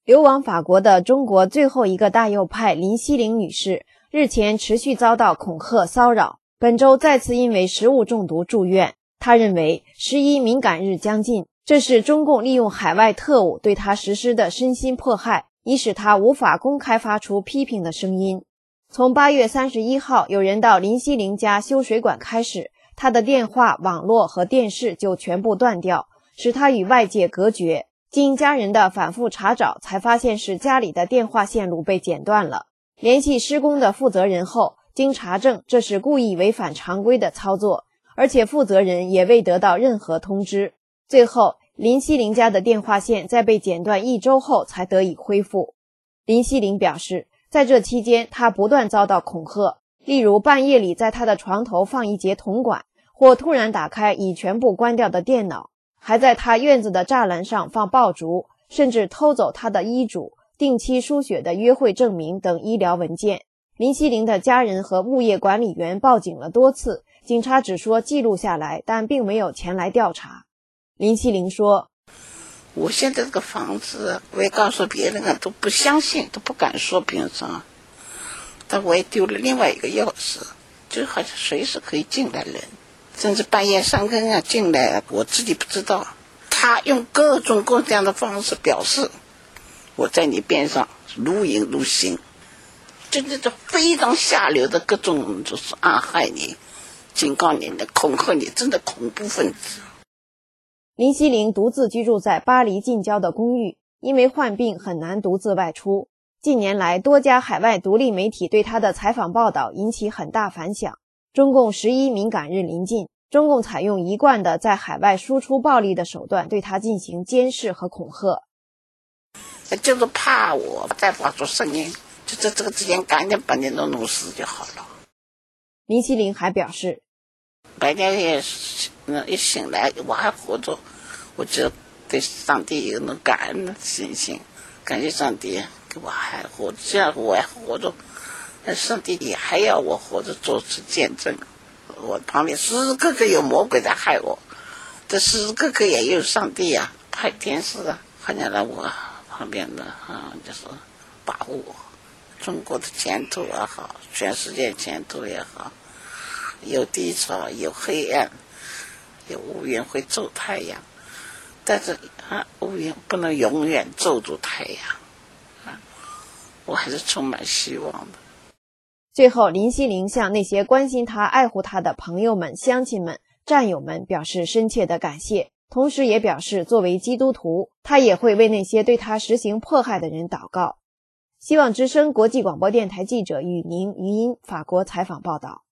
流亡法国的中国最后一个大右派林希凌女士，日前持续遭到恐吓骚扰，本周再次因为食物中毒住院。她认为11敏感日将近，这是中共利用海外特务对她实施的身心迫害，以使她无法公开发出批评的声音。从8月31号有人到林希凌家修水管开始，她的电话、网络和电视就全部断掉，使她与外界隔绝。经家人的反复查找，才发现是家里的电话线路被剪断了。联系施工的负责人后，经查证这是故意违反常规的操作，而且负责人也未得到任何通知。最后，林希凌家的电话线在被剪断1周后才得以恢复。林希凌表示，在这期间她不断遭到恐吓，例如半夜里在她的床头放一节铜管，或突然打开已全部关掉的电脑，还在他院子的栅栏上放爆竹，甚至偷走他的医嘱、定期输血的约会证明等医疗文件。林希凌的家人和物业管理员报警了多次，警察只说记录下来，但并没有前来调查。林希凌说， 我现在这个房子我也告诉别人啊，都不相信，都不敢说平常，但我也丢了另外一个钥匙，就好像随时可以进来人，甚至半夜3更啊进来，我自己不知道。他用各种各样的方式表示我在你边上如影如形，真的是非常下流的各种就是暗害你、警告你的、恐吓你，真的恐怖分子。 林希凌独自居住在巴黎近郊的公寓，因为患病很难独自外出。近年来，多家海外独立媒体对他的采访报道引起很大反响。中共11敏感日临近，中共采用一贯的在海外输出暴力的手段对他进行监视和恐吓， 就是怕我再发出声音，就在这个之间赶紧把你都弄死就好了。 林希凌还表示， 白天一醒来我还活着，我就对上帝有那种感恩的心情，感谢上帝给我还活着，这样我还活着，上帝也还要我活着做出见证。我旁边时时刻刻有魔鬼在害我，这时时刻刻也有上帝啊，派天使啊，好像在我旁边的就是保护我。中国的前途也好，全世界前途也好，有低潮，有黑暗，有乌云会遮太阳，但是乌云不能永远遮住太阳我还是充满希望的。 最后，林希凌向那些关心他、爱护他的朋友们、乡亲们、战友们表示深切的感谢，同时也表示作为基督徒，他也会为那些对他实行迫害的人祷告。希望之声国际广播电台记者雨宁、余音法国采访报道。